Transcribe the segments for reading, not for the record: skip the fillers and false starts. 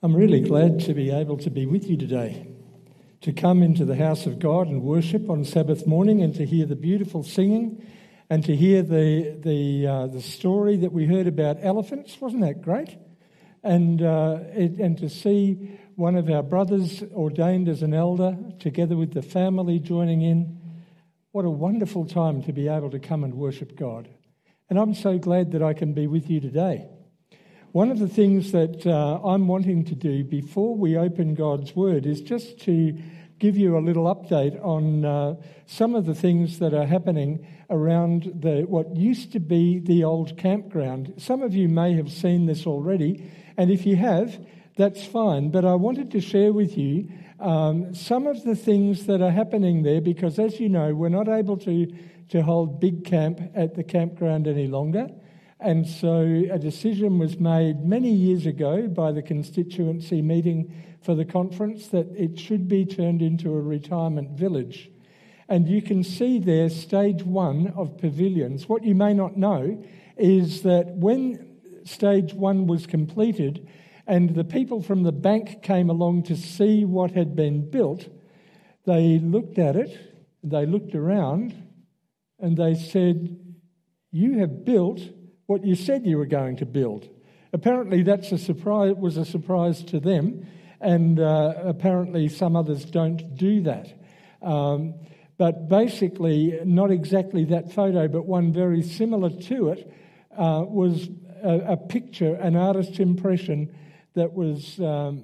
I'm really glad to be able to be with you today, to come into the house of God and worship on Sabbath morning and to hear the beautiful singing and to hear the story that we heard about elephants. Wasn't that great? And to see one of our brothers ordained as an elder together with the family joining in. What a wonderful time to be able to come and worship God. And I'm so glad that I can be with you today. One of the things that I'm wanting to do before we open God's Word is just to give you a little update on some of the things that are happening around what used to be the old campground. Some of you may have seen this already, and if you have, that's fine. But I wanted to share with you some of the things that are happening there because, as you know, we're not able to hold big camp at the campground any longer. And so a decision was made many years ago by the constituency meeting for the conference that it should be turned into a retirement village. And you can see there stage 1 of pavilions. What you may not know is that when stage 1 was completed and the people from the bank came along to see what had been built, they looked at it, they looked around, and they said, "You have built what you said you were going to build." Apparently that's a surprise. It was a surprise to them, and apparently some others don't do that. But basically, not exactly that photo, but one very similar to it was a picture, an artist's impression that was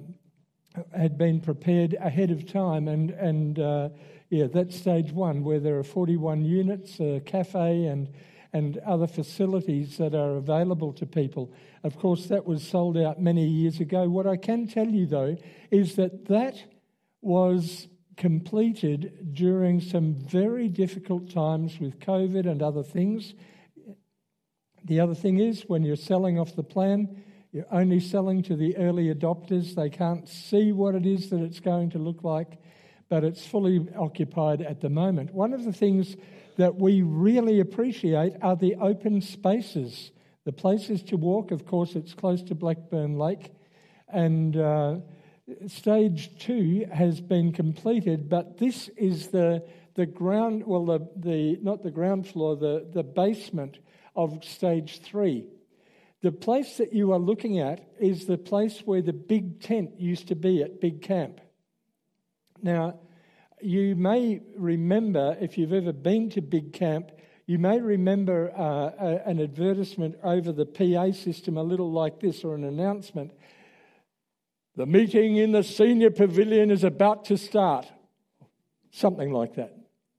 had been prepared ahead of time, and that's stage 1, where there are 41 units, a cafe, and other facilities that are available to people. Of course, that was sold out many years ago. What I can tell you, though, is that was completed during some very difficult times with COVID and other things. The other thing is, when you're selling off the plan, you're only selling to the early adopters. They can't see what it is that it's going to look like, but it's fully occupied at the moment. One of the things that we really appreciate are the open spaces, the places to walk. Of course, it's close to Blackburn Lake, and stage 2 has been completed, but this is the ground, well, not the ground floor, the basement of stage 3. The place that you are looking at is the place where the big tent used to be at Big Camp. Now, you may remember, if you've ever been to Big Camp, you may remember an advertisement over the PA system, a little like this, or an announcement. "The meeting in the senior pavilion is about to start." Something like that.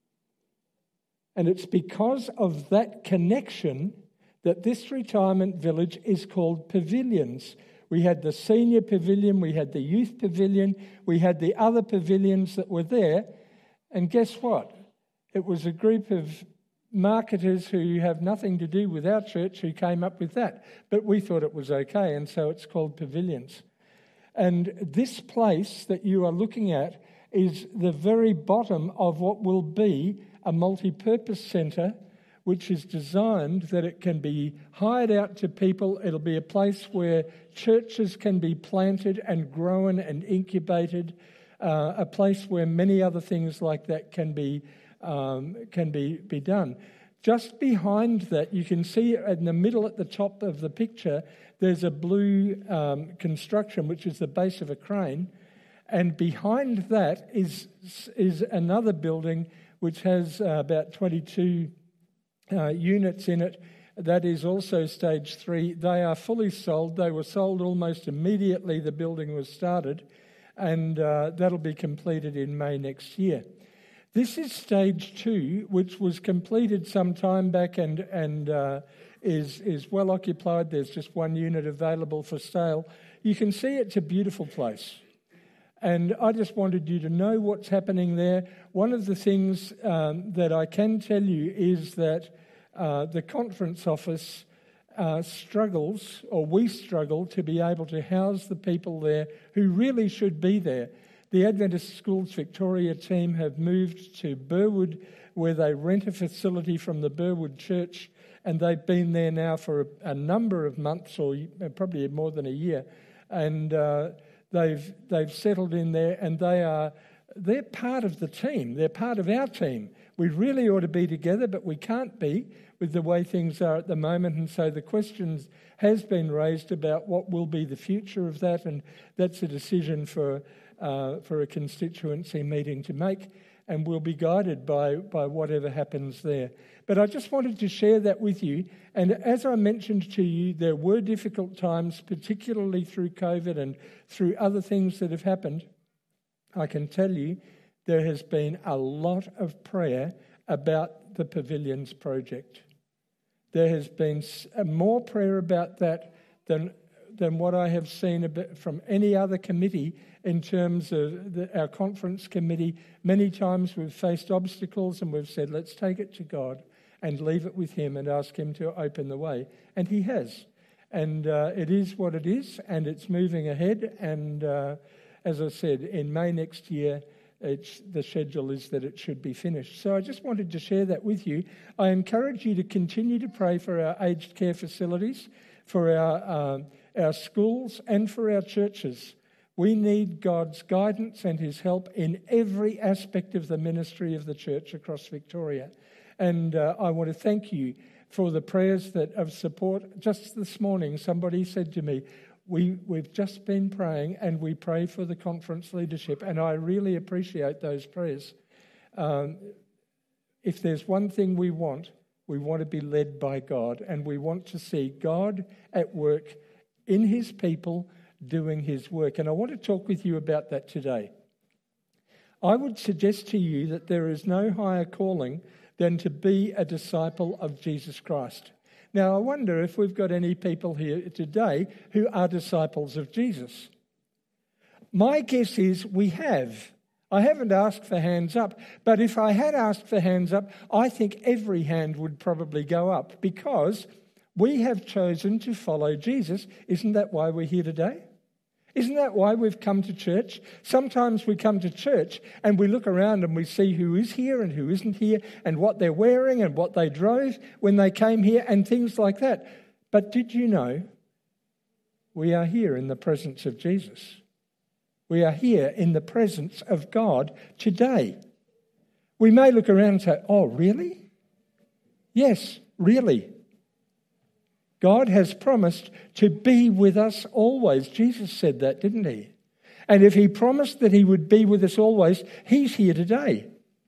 And it's because of that connection that this retirement village is called Pavilions. We had the senior pavilion, we had the youth pavilion, we had the other pavilions that were there. And guess what? It was a group of marketers who have nothing to do with our church who came up with that. But we thought it was okay, and so it's called Pavilions. And this place that you are looking at is the very bottom of what will be a multi-purpose centre, which is designed that it can be hired out to people. It'll be a place where churches can be planted and grown and incubated, a place where many other things like that can be done. Just behind that, you can see in the middle at the top of the picture, there's a blue construction, which is the base of a crane. And behind that is another building which has about 22 units in it. That is also stage 3. They are fully sold. They were sold almost immediately the building was started, and that'll be completed in May next year. This is stage 2, which was completed some time back and is well occupied. There's just one unit available for sale. You can see it's a beautiful place. And I just wanted you to know what's happening there. One of the things that I can tell you is that the conference office struggles, or we struggle, to be able to house the people there who really should be there. The Adventist Schools Victoria team have moved to Burwood, where they rent a facility from the Burwood Church, and they've been there now for a number of months, or probably more than a year. And they've settled in there, and they're part of the team. They're part of our team. We really ought to be together, but we can't be with the way things are at the moment. And so the question has been raised about what will be the future of that, and that's a decision for a constituency meeting to make, and we'll be guided by whatever happens there. But I just wanted to share that with you. And as I mentioned to you, there were difficult times, particularly through COVID and through other things that have happened. I can tell you there has been a lot of prayer about the Pavilions project. There has been more prayer about that than what I have seen from any other committee in terms of our conference committee. Many times we've faced obstacles and we've said, let's take it to God and leave it with him and ask him to open the way. And he has. And it is what it is, and it's moving ahead. And as I said, in May next year, the schedule is that it should be finished. So I just wanted to share that with you. I encourage you to continue to pray for our aged care facilities, for our schools, and for our churches. We need God's guidance and his help in every aspect of the ministry of the church across Victoria. And I want to thank you for the prayers of support. Just this morning, somebody said to me, we've just been praying, and we pray for the conference leadership, and I really appreciate those prayers. If there's one thing we want to be led by God, and we want to see God at work in his people doing his work. And I want to talk with you about that today. I would suggest to you that there is no higher calling than to be a disciple of Jesus Christ. Now, I wonder if we've got any people here today who are disciples of Jesus. My guess is we have. I haven't asked for hands up, but if I had asked for hands up, I think every hand would probably go up, because we have chosen to follow Jesus. Isn't that why we're here today? Isn't that why we've come to church? Sometimes we come to church and we look around and we see who is here and who isn't here, and what they're wearing and what they drove when they came here and things like that. But did you know we are here in the presence of Jesus? We are here in the presence of God today. We may look around and say, oh, really? Yes, really. God has promised to be with us always. Jesus said that, didn't he? And if he promised that he would be with us always, he's here today.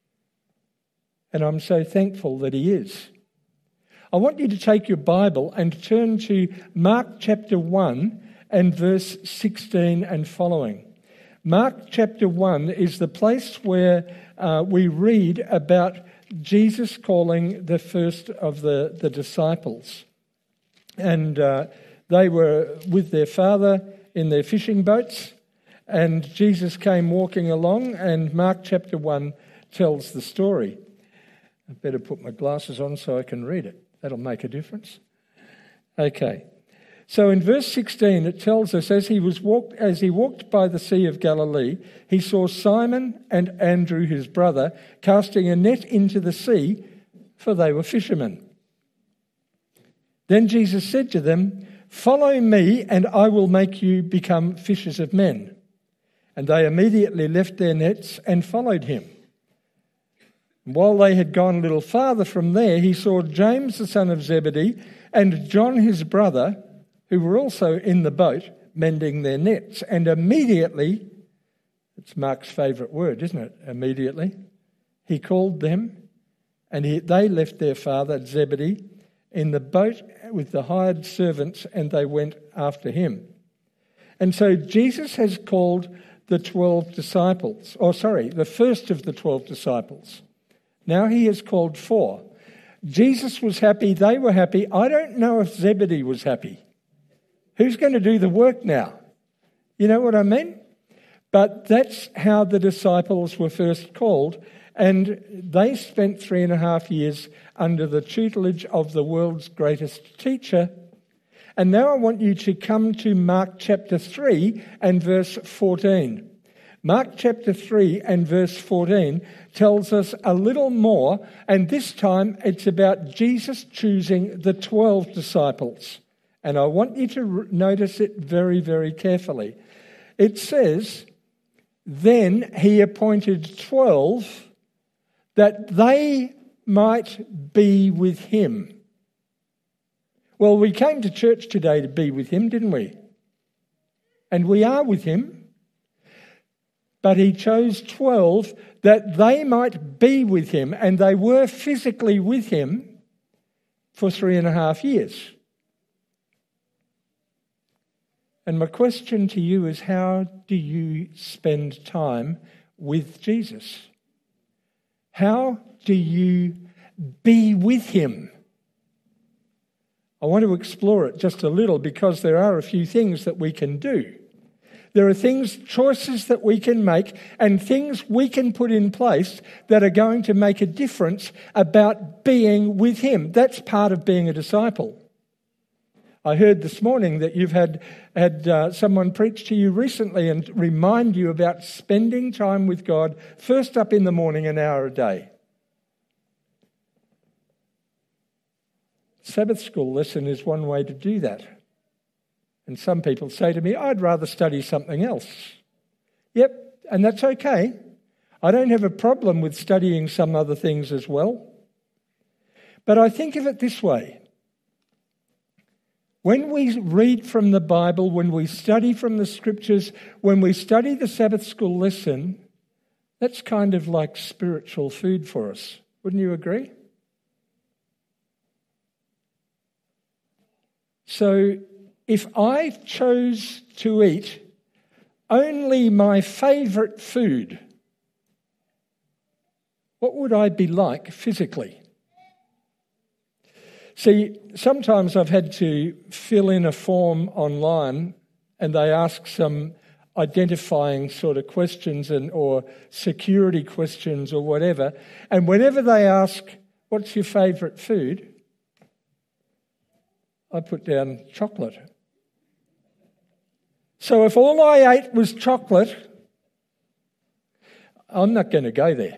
And I'm so thankful that he is. I want you to take your Bible and turn to Mark chapter 1 and verse 16 and following. Mark chapter 1 is the place where we read about Jesus calling the first of the disciples. And they were with their father in their fishing boats, and Jesus came walking along, and Mark chapter 1 tells the story. I better put my glasses on so I can read it. That'll make a difference. Okay. So in verse 16 it tells us, as he walked by the Sea of Galilee, he saw Simon and Andrew his brother casting a net into the sea, for they were fishermen. Then Jesus said to them, "Follow me, and I will make you become fishers of men." And they immediately left their nets and followed him. And while they had gone a little farther from there, he saw James the son of Zebedee and John his brother, who were also in the boat, mending their nets. And immediately, it's Mark's favourite word, isn't it? Immediately. He called them, and they left their father Zebedee in the boat with the hired servants, and they went after him. And so Jesus has called the 12 disciples, the first of the 12 disciples. Now he has called 4. Jesus was happy, they were happy. I don't know if Zebedee was happy. Who's going to do the work now? You know what I mean? But that's how the disciples were first called. And they spent 3.5 years under the tutelage of the world's greatest teacher. And now I want you to come to Mark chapter 3 and verse 14. Mark chapter 3 and verse 14 tells us a little more, and this time it's about Jesus choosing the 12 disciples. And I want you to notice it very, very carefully. it says, then he appointed 12 that they might be with him. Well, we came to church today to be with him, didn't we? And we are with him. But he chose 12 that they might be with him, and they were physically with him for 3.5 years. And my question to you is, how do you spend time with Jesus? How do you be with him? I want to explore it just a little because there are a few things that we can do. There are choices that we can make and things we can put in place that are going to make a difference about being with him. That's part of being a disciple. I heard this morning that you've had someone preach to you recently and remind you about spending time with God first up in the morning, an hour a day. Sabbath school lesson is one way to do that. And some people say to me, I'd rather study something else. Yep, and that's okay. I don't have a problem with studying some other things as well. But I think of it this way. When we read from the Bible, when we study from the Scriptures, when we study the Sabbath school lesson, that's kind of like spiritual food for us. Wouldn't you agree? So if I chose to eat only my favourite food, what would I be like physically? See, sometimes I've had to fill in a form online and they ask some identifying sort of questions or security questions or whatever. And whenever they ask, what's your favourite food? I put down chocolate. So if all I ate was chocolate, I'm not going to go there.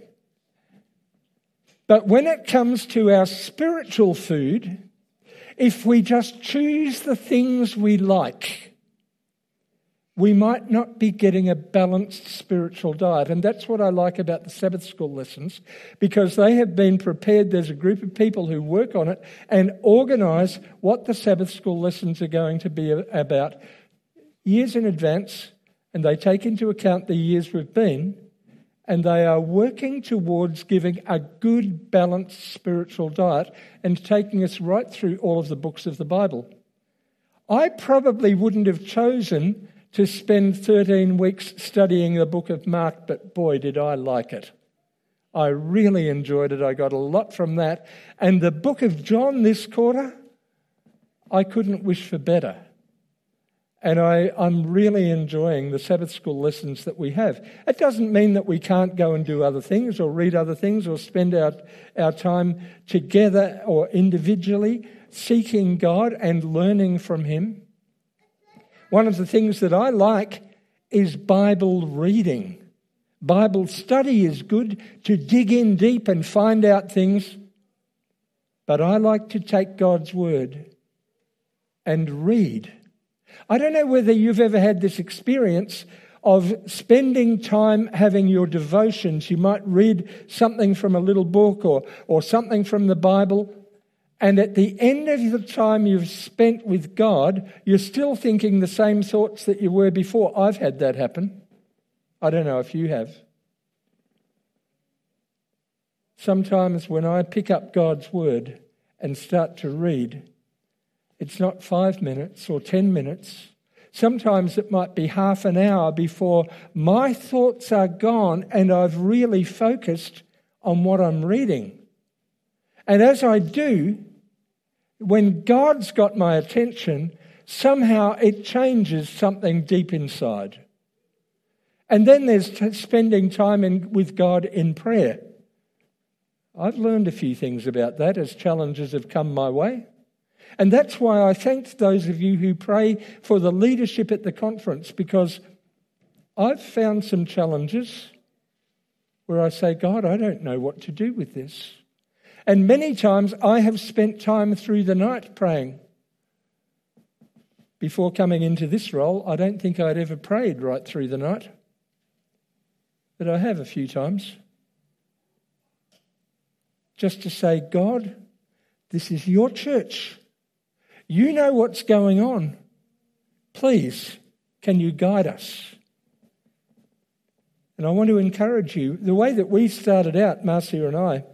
But when it comes to our spiritual food, if we just choose the things we like, we might not be getting a balanced spiritual diet. And that's what I like about the Sabbath school lessons, because they have been prepared. There's a group of people who work on it and organise what the Sabbath school lessons are going to be about years in advance, and they take into account the years we've been, and they are working towards giving a good, balanced spiritual diet and taking us right through all of the books of the Bible. I probably wouldn't have chosen to spend 13 weeks studying the book of Mark, but boy, did I like it. I really enjoyed it. I got a lot from that. And the book of John this quarter, I couldn't wish for better. And I'm really enjoying the Sabbath school lessons that we have. It doesn't mean that we can't go and do other things or read other things or spend our time together or individually seeking God and learning from him. One of the things that I like is Bible reading. Bible study is good to dig in deep and find out things. But I like to take God's word and read. I don't know whether you've ever had this experience of spending time having your devotions. You might read something from a little book or something from the Bible, and at the end of the time you've spent with God, you're still thinking the same thoughts that you were before. I've had that happen. I don't know if you have. Sometimes when I pick up God's word and start to read, it's not 5 minutes or 10 minutes. Sometimes it might be half an hour before my thoughts are gone and I've really focused on what I'm reading. And as I do, when God's got my attention, somehow it changes something deep inside. And then there's spending time with God in prayer. I've learned a few things about that as challenges have come my way. And that's why I thank those of you who pray for the leadership at the conference, because I've found some challenges where I say, God, I don't know what to do with this. And many times I have spent time through the night praying before coming into this role, I don't think I'd ever prayed right through the night. But I have a few times. Just to say, God, this is your church. You know what's going on. Please, can you guide us? And I want to encourage you, the way that we started out, Marcia and I,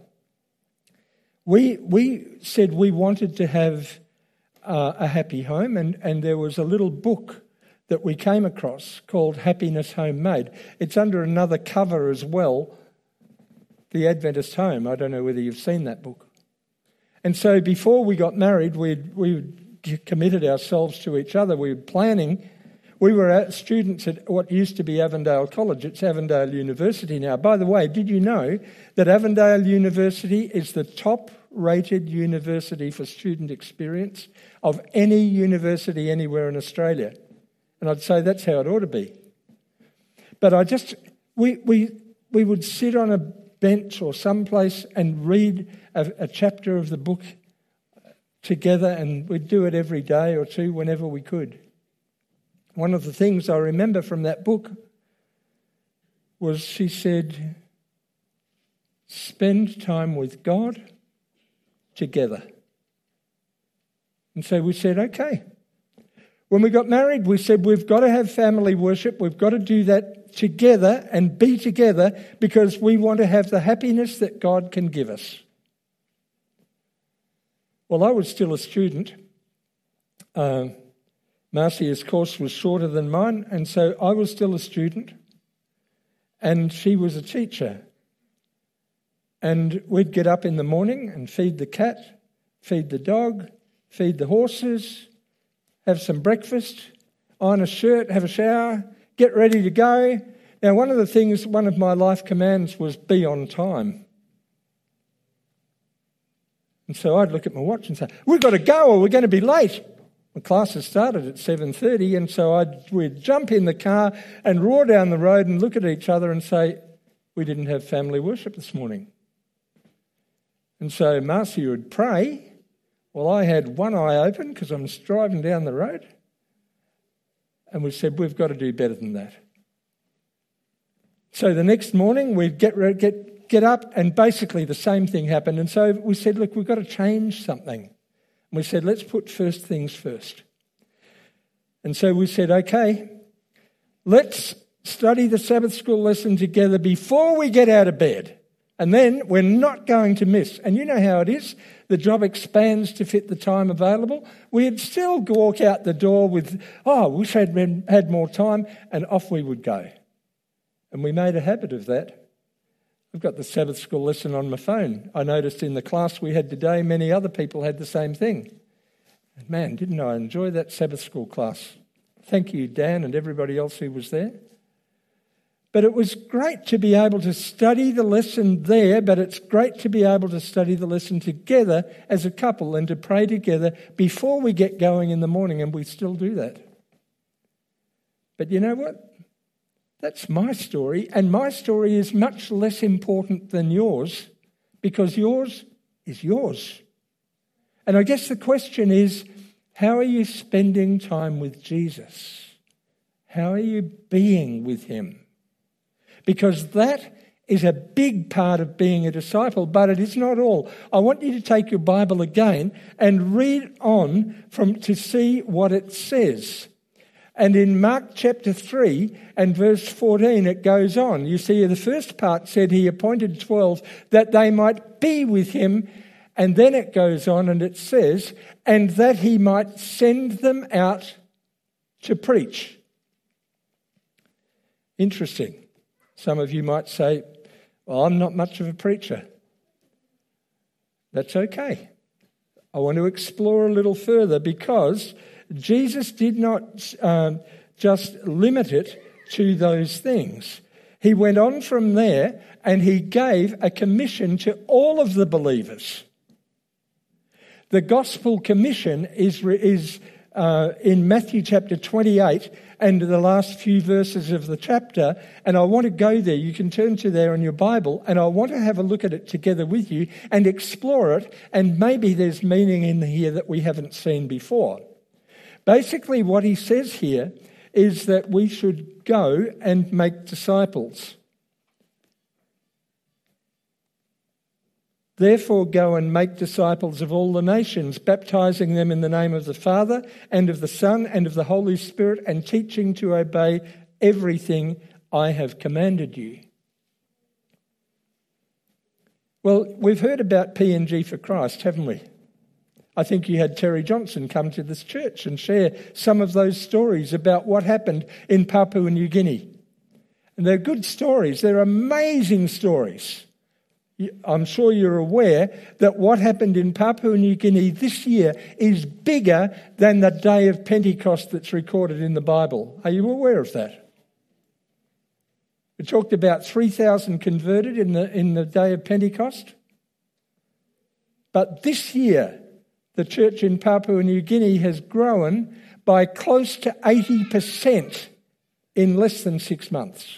we said we wanted to have a happy home, and there was a little book that we came across called Happiness Homemade. It's under another cover as well, The Adventist Home. I don't know whether you've seen that book. And so before we got married, we committed ourselves to each other. We were planning. We were students at what used to be Avondale College. It's Avondale University now. By the way, did you know that Avondale University is the top-rated university for student experience of any university anywhere in Australia? And I'd say that's how it ought to be. But we would sit on a bench or someplace and read a chapter of the book together, and we'd do it every day or two whenever we could. One of the things I remember from that book was she said, spend time with God together. And so we said, okay. When we got married, we said we've got to have family worship. We've got to do that together and be together because we want to have the happiness that God can give us. Well, I was still a student. Marcia's course was shorter than mine, and so I was still a student, and she was a teacher. And we'd get up in the morning and feed the cat, feed the dog, feed the horses, have some breakfast, iron a shirt, have a shower, get ready to go. Now, one of my life commands was be on time. And so I'd look at my watch and say, we've got to go or we're going to be late. My classes started at 7:30, and so we'd jump in the car and roar down the road and look at each other and say, we didn't have family worship this morning. And so Marcia would pray. Well, I had one eye open because I'm driving down the road. And we said, we've got to do better than that. So the next morning we'd get up, and basically the same thing happened. And so we said, look, we've got to change something. And we said, let's put first things first. And so we said, okay, let's study the Sabbath school lesson together before we get out of bed. And then we're not going to miss. And you know how it is. The job expands to fit the time available. We'd still walk out the door with, wish I'd had more time, and off we would go. And we made a habit of that. I've got the Sabbath school lesson on my phone. I noticed in the class we had today, many other people had the same thing. And man, didn't I enjoy that Sabbath school class. Thank you, Dan, and everybody else who was there. But it was great to be able to study the lesson there, but it's great to be able to study the lesson together as a couple and to pray together before we get going in the morning, and we still do that. But you know what? That's my story, and my story is much less important than yours because yours is yours. And I guess the question is, how are you spending time with Jesus? How are you being with him? Because that is a big part of being a disciple, but it is not all. I want you to take your Bible again and read on to see what it says. And in Mark chapter 3 and verse 14, it goes on. You see, the first part said he appointed 12 that they might be with him. And then it goes on and it says, and that he might send them out to preach. Interesting. Some of you might say, well, I'm not much of a preacher. That's okay. I want to explore a little further because Jesus did not just limit it to those things. He went on from there and he gave a commission to all of the believers. The Gospel Commission is in Matthew chapter 28 and the last few verses of the chapter, and I want to go there. You can turn to there in your Bible, and I want to have a look at it together with you and explore it, and maybe there's meaning in here that we haven't seen before. Basically, what he says here is that we should go and make disciples. Therefore, go and make disciples of all the nations, baptizing them in the name of the Father and of the Son and of the Holy Spirit, and teaching to obey everything I have commanded you. Well, we've heard about P&G for Christ, haven't we? I think you had Terry Johnson come to this church and share some of those stories about what happened in Papua New Guinea. And they're good stories. They're amazing stories. I'm sure you're aware that what happened in Papua New Guinea this year is bigger than the day of Pentecost that's recorded in the Bible. Are you aware of that? We talked about 3,000 converted in the day of Pentecost. But this year, the church in Papua New Guinea has grown by close to 80% in less than 6 months.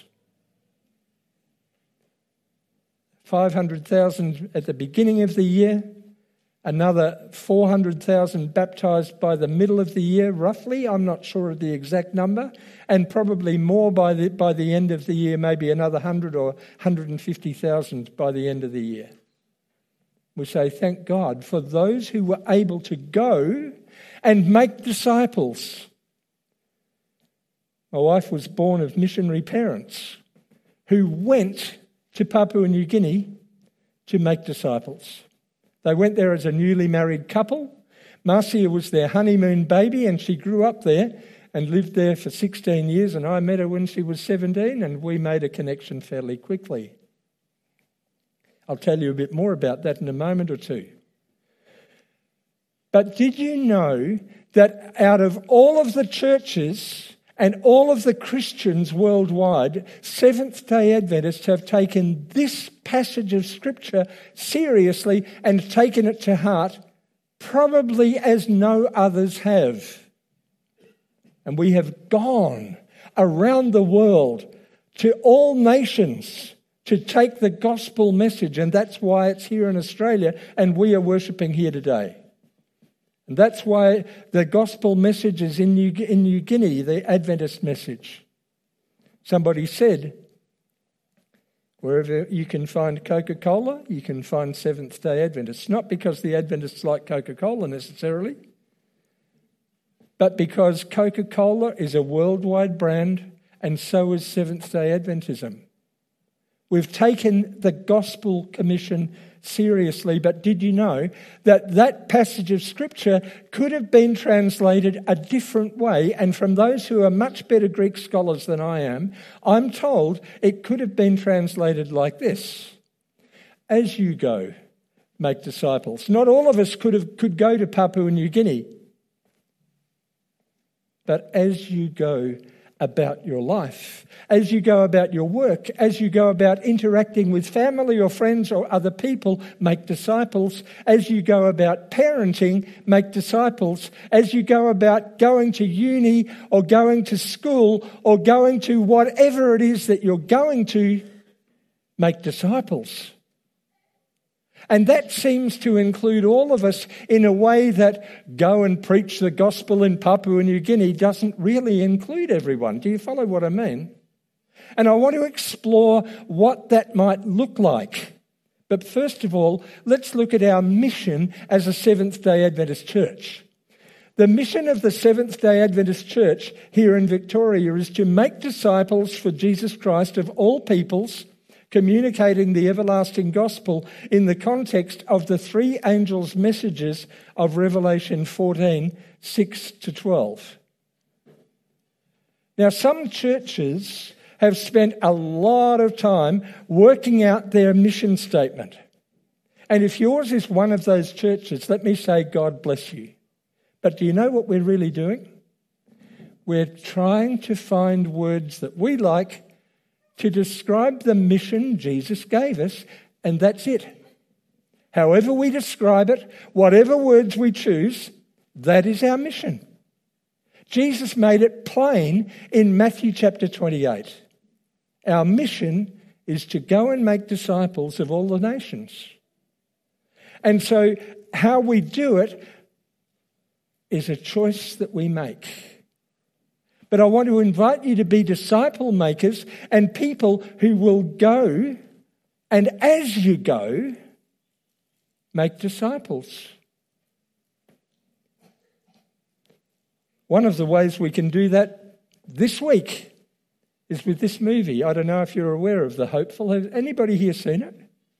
500,000 at the beginning of the year, another 400,000 baptised by the middle of the year, roughly. I'm not sure of the exact number, and probably more by the end of the year, maybe another 100 or 150,000 by the end of the year. We say, thank God for those who were able to go and make disciples. My wife was born of missionary parents who went to Papua New Guinea to make disciples. They went there as a newly married couple. Marcia was their honeymoon baby, and she grew up there and lived there for 16 years, and I met her when she was 17, and we made a connection fairly quickly. I'll tell you a bit more about that in a moment or two. But did you know that out of all of the churches and all of the Christians worldwide, Seventh-day Adventists have taken this passage of Scripture seriously and taken it to heart, probably as no others have. And we have gone around the world to all nations to take the gospel message, and that's why it's here in Australia and we are worshipping here today. And that's why the gospel message is in New Guinea, the Adventist message. Somebody said, wherever you can find Coca-Cola, you can find Seventh-day Adventists. Not because the Adventists like Coca-Cola necessarily, but because Coca-Cola is a worldwide brand, and so is Seventh-day Adventism. We've taken the gospel commission seriously, but did you know that that passage of Scripture could have been translated a different way? And from those who are much better Greek scholars than I am, I'm told it could have been translated like this: as you go, make disciples. Not all of us could go to Papua New Guinea, but as you go about your life, as you go about your work, as you go about interacting with family or friends or other people, make disciples. As you go about parenting, make disciples. As you go about going to uni or going to school or going to whatever it is that you're going to, make disciples. And that seems to include all of us in a way that go and preach the gospel in Papua New Guinea doesn't really include everyone. Do you follow what I mean? And I want to explore what that might look like. But first of all, let's look at our mission as a Seventh-day Adventist church. The mission of the Seventh-day Adventist Church here in Victoria is to make disciples for Jesus Christ of all peoples, communicating the everlasting gospel in the context of the three angels' messages of Revelation 14, 6 to 12. Now, some churches have spent a lot of time working out their mission statement. And if yours is one of those churches, let me say, God bless you. But do you know what we're really doing? We're trying to find words that we like to describe the mission Jesus gave us, and that's it. However we describe it, whatever words we choose, that is our mission. Jesus made it plain in Matthew chapter 28. Our mission is to go and make disciples of all the nations. And so how we do it is a choice that we make. But I want to invite you to be disciple makers and people who will go, and as you go, make disciples. One of the ways we can do that this week is with this movie. I don't know if you're aware of The Hopeful. Has anybody here seen it?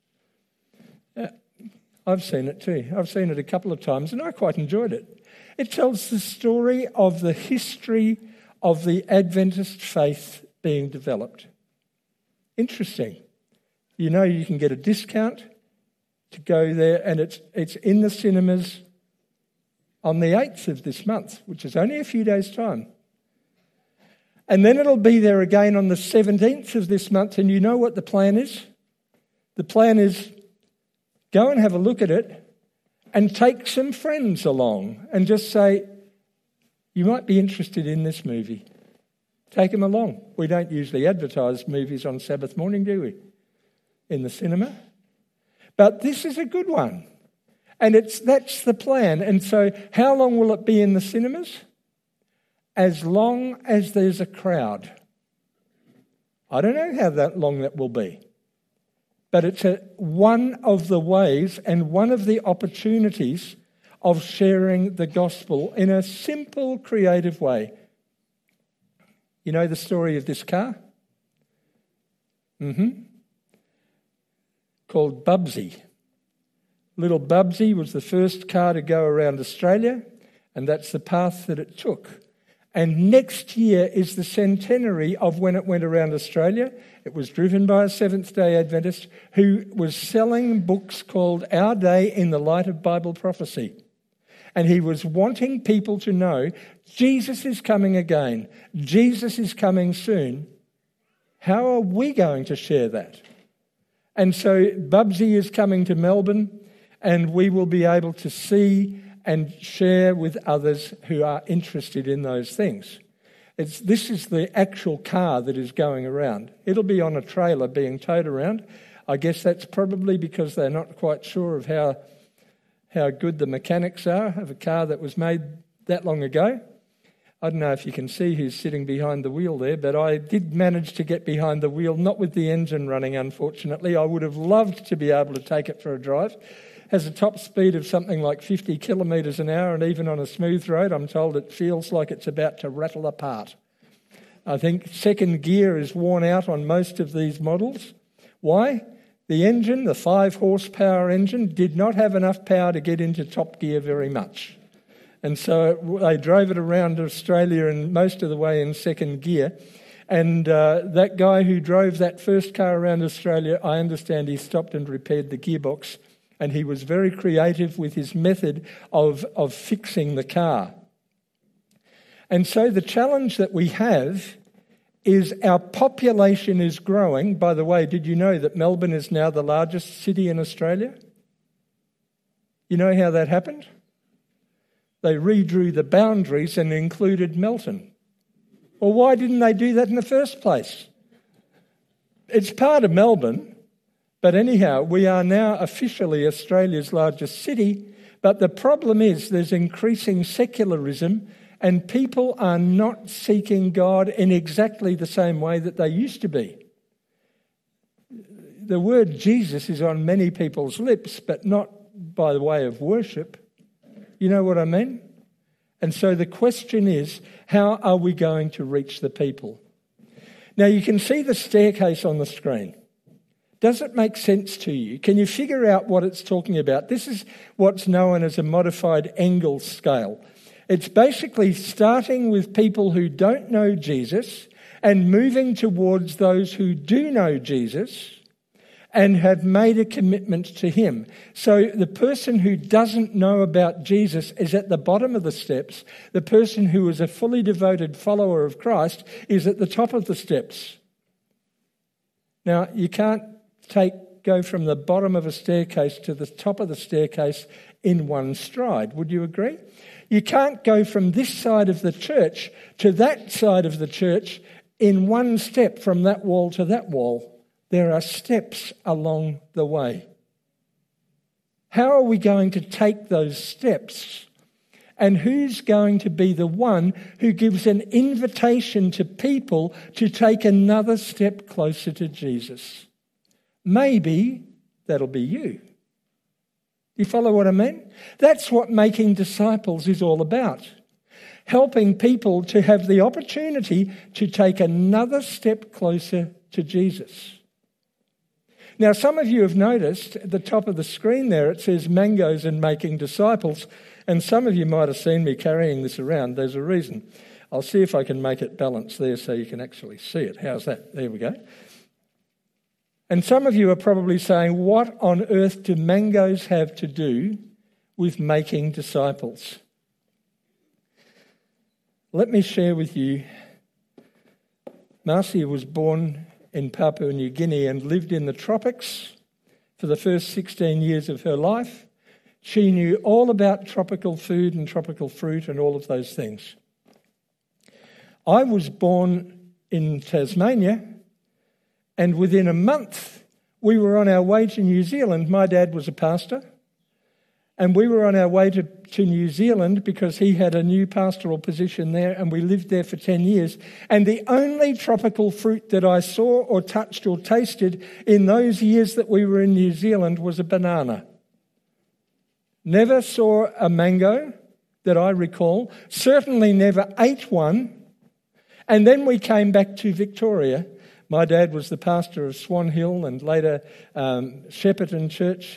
I've seen it too. I've seen it a couple of times and I quite enjoyed it. It tells the story of the history of the Adventist faith being developed. Interesting. You know, you can get a discount to go there, and it's in the cinemas on the 8th of this month, which is only a few days' time. And then it'll be there again on the 17th of this month, and you know what the plan is? The plan is go and have a look at it and take some friends along and just say, you might be interested in this movie. Take them along. We don't usually advertise movies on Sabbath morning, do we? In the cinema. But this is a good one. And that's the plan. And so how long will it be in the cinemas? As long as there's a crowd. I don't know how long that will be. But it's one of the ways and one of the opportunities of sharing the gospel in a simple, creative way. You know the story of this car? Called Bubsy. Little Bubsy was the first car to go around Australia, and that's the path that it took. And next year is the centenary of when it went around Australia. It was driven by a Seventh-day Adventist who was selling books called Our Day in the Light of Bible Prophecy. And he was wanting people to know Jesus is coming again. Jesus is coming soon. How are we going to share that? And so Bubsy is coming to Melbourne, and we will be able to see and share with others who are interested in those things. This is the actual car that is going around. It'll be on a trailer being towed around. I guess that's probably because they're not quite sure of how good the mechanics are of a car that was made that long ago. I don't know if you can see who's sitting behind the wheel there, but I did manage to get behind the wheel, not with the engine running, unfortunately. I would have loved to be able to take it for a drive. It has a top speed of something like 50 kilometres an hour, and even on a smooth road, I'm told it feels like it's about to rattle apart. I think second gear is worn out on most of these models. Why? The engine, the 5 horsepower engine, did not have enough power to get into top gear very much. And so they drove it around Australia and most of the way in second gear. And that guy who drove that first car around Australia, I understand he stopped and repaired the gearbox. And he was very creative with his method of fixing the car. And so the challenge that we have is our population is growing. By the way, did you know that Melbourne is now the largest city in Australia? You know how that happened? They redrew the boundaries and included Melton. Well, why didn't they do that in the first place? It's part of Melbourne, but anyhow, we are now officially Australia's largest city, but the problem is there's increasing secularism and people are not seeking God in exactly the same way that they used to be. The word Jesus is on many people's lips, but not by the way of worship. You know what I mean? And so the question is, how are we going to reach the people? Now you can see the staircase on the screen. Does it make sense to you? Can you figure out what it's talking about? This is what's known as a modified Engel scale. It's basically starting with people who don't know Jesus and moving towards those who do know Jesus and have made a commitment to him. So the person who doesn't know about Jesus is at the bottom of the steps. The person who is a fully devoted follower of Christ is at the top of the steps. Now, you can't go from the bottom of a staircase to the top of the staircase in one stride. Would you agree? You can't go from this side of the church to that side of the church in one step from that wall to that wall. There are steps along the way. How are we going to take those steps And who's going to be the one who gives an invitation to people to take another step closer to Jesus? Maybe that'll be you. You follow what I mean? That's what making disciples is all about. Helping people to have the opportunity to take another step closer to Jesus. Now, some of you have noticed at the top of the screen there, it says Mangoes and Making Disciples. And some of you might have seen me carrying this around. There's a reason. I'll see if I can make it balance there so you can actually see it. How's that? There we go. And some of you are probably saying, what on earth do mangoes have to do with making disciples? Let me share with you. Marcia was born in Papua New Guinea and lived in the tropics for the first 16 years of her life. She knew all about tropical food and tropical fruit and all of those things. I was born in Tasmania, and within a month we were on our way to New Zealand. My dad was a pastor, and we were on our way to New Zealand because he had a new pastoral position there, and we lived there for 10 years. And the only tropical fruit that I saw or touched or tasted in those years that we were in New Zealand was a banana. Never saw a mango that I recall, certainly never ate one. And then we came back to Victoria. My dad was the pastor of Swan Hill and later Shepparton Church.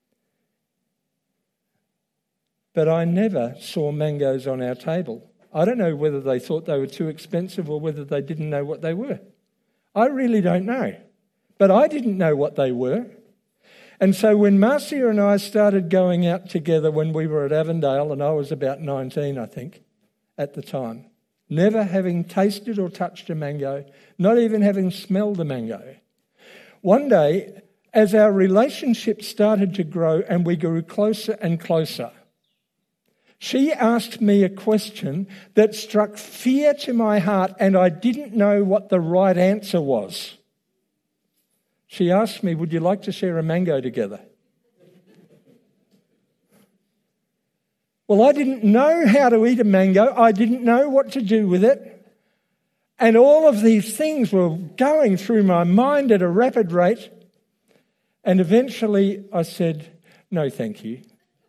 But I never saw mangoes on our table. I don't know whether they thought they were too expensive or whether they didn't know what they were. I really don't know. But I didn't know what they were. And so when Marcia and I started going out together when we were at Avondale, and I was about 19, I think, at the time, never having tasted or touched a mango, not even having smelled a mango. One day, as our relationship started to grow and we grew closer and closer, she asked me a question that struck fear to my heart, and I didn't know what the right answer was. She asked me, would you like to share a mango together? Well, I didn't know how to eat a mango. I didn't know what to do with it. And all of these things were going through my mind at a rapid rate. And eventually I said, no, thank you.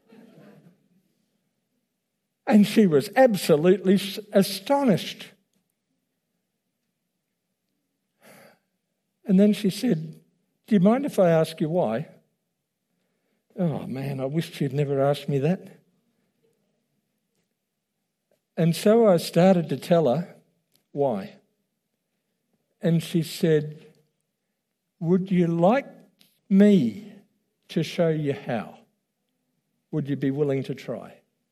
And she was absolutely astonished. And then she said, do you mind if I ask you why? Oh man, I wish she'd never asked me that. And so I started to tell her why. And she said, would you like me to show you how? Would you be willing to try?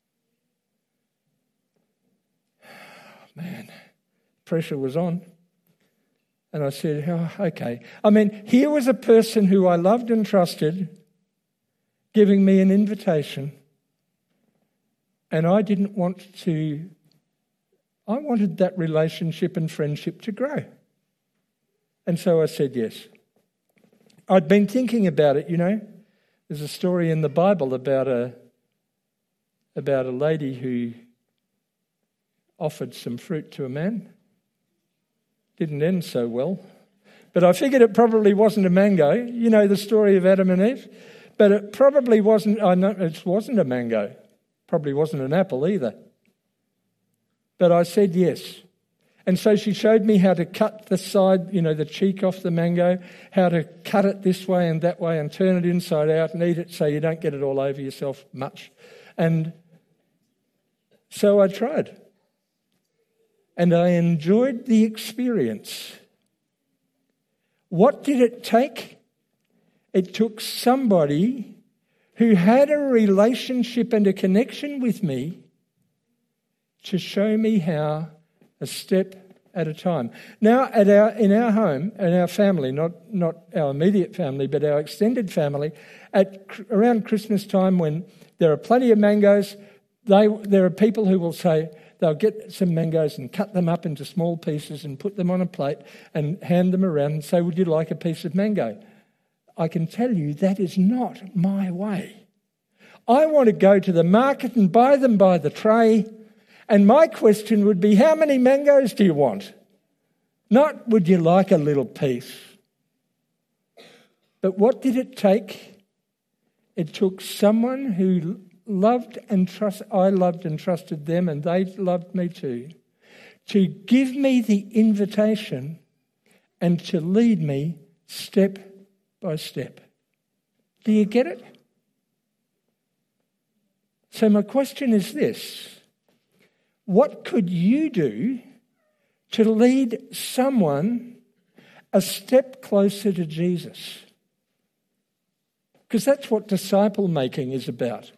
Man, pressure was on. And I said, oh, okay. I mean, here was a person who I loved and trusted giving me an invitation. And I didn't want to, I wanted that relationship and friendship to grow. And so I said yes. I'd been thinking about it, you know. There's a story in the Bible about a lady who offered some fruit to a man. Didn't end so well. But I figured it probably wasn't a mango. You know the story of Adam and Eve? But it probably wasn't, I know it wasn't a mango. Probably wasn't an apple either. But I said yes. And so she showed me how to cut the side, you know, the cheek off the mango, how to cut it this way and that way and turn it inside out and eat it so you don't get it all over yourself much. And so I tried. And I enjoyed the experience. What did it take? It took somebody who had a relationship and a connection with me to show me how, a step at a time. Now, in our home, in our family, not our immediate family, but our extended family, around Christmas time when there are plenty of mangoes, there are people who will say, they'll get some mangoes and cut them up into small pieces and put them on a plate and hand them around and say, would you like a piece of mango? I can tell you that is not my way. I want to go to the market and buy them by the tray. And my question would be, how many mangoes do you want? Not, would you like a little piece? But what did it take? It took someone who I loved and trusted them, and they loved me too, to give me the invitation and to lead me step by step. Do you get it? So my question is this: what could you do to lead someone a step closer to Jesus? Because that's what disciple making is about.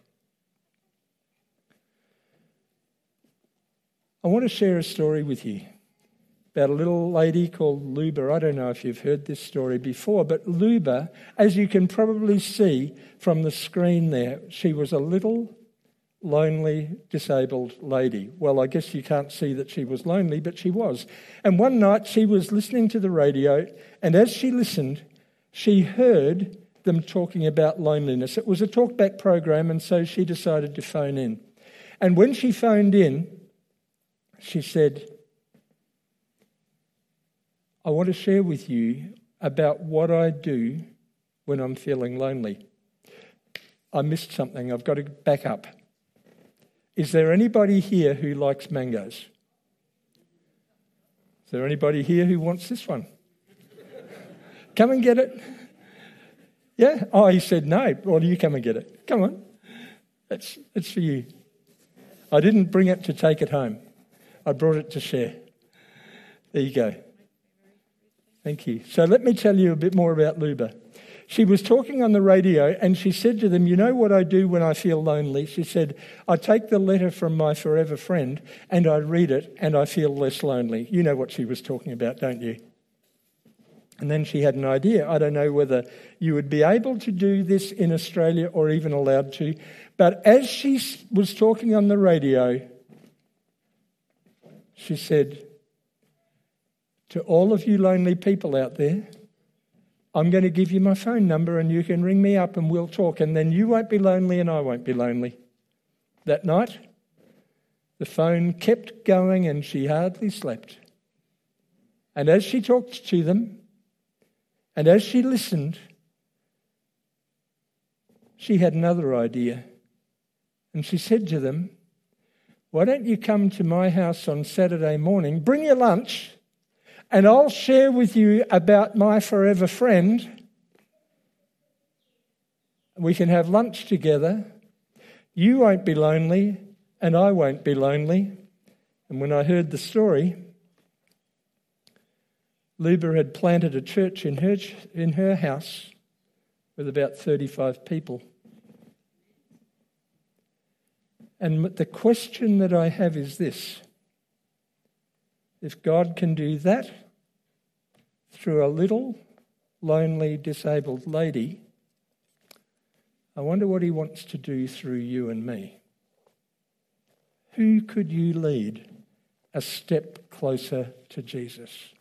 I want to share a story with you about a little lady called Luba. I don't know if you've heard this story before, but Luba, as you can probably see from the screen there, she was a little lonely, disabled lady. Well, I guess you can't see that she was lonely, but she was. And one night she was listening to the radio, and as she listened, she heard them talking about loneliness. It was a talkback program, and so she decided to phone in. And when she phoned in, she said, I want to share with you about what I do when I'm feeling lonely. I missed something. I've got to back up. Is there anybody here who likes mangoes? Is there anybody here who wants this one? Come and get it. Yeah? Oh, he said no. Well, you come and get it. Come on. It's for you. I didn't bring it to take it home. I brought it to share. There you go. Thank you. So let me tell you a bit more about Luba. She was talking on the radio and she said to them, you know what I do when I feel lonely? She said, I take the letter from my forever friend and I read it and I feel less lonely. You know what she was talking about, don't you? And then she had an idea. I don't know whether you would be able to do this in Australia or even allowed to. But as she was talking on the radio, she said, to all of you lonely people out there, I'm going to give you my phone number and you can ring me up and we'll talk, and then you won't be lonely and I won't be lonely. That night, the phone kept going and she hardly slept. And as she talked to them, and as she listened, she had another idea. And she said to them, why don't you come to my house on Saturday morning, bring your lunch, and I'll share with you about my forever friend. We can have lunch together. You won't be lonely, and I won't be lonely. And when I heard the story, Luba had planted a church in her house with about 35 people. And the question that I have is this: if God can do that through a little lonely disabled lady, I wonder what he wants to do through you and me. Who could you lead a step closer to Jesus?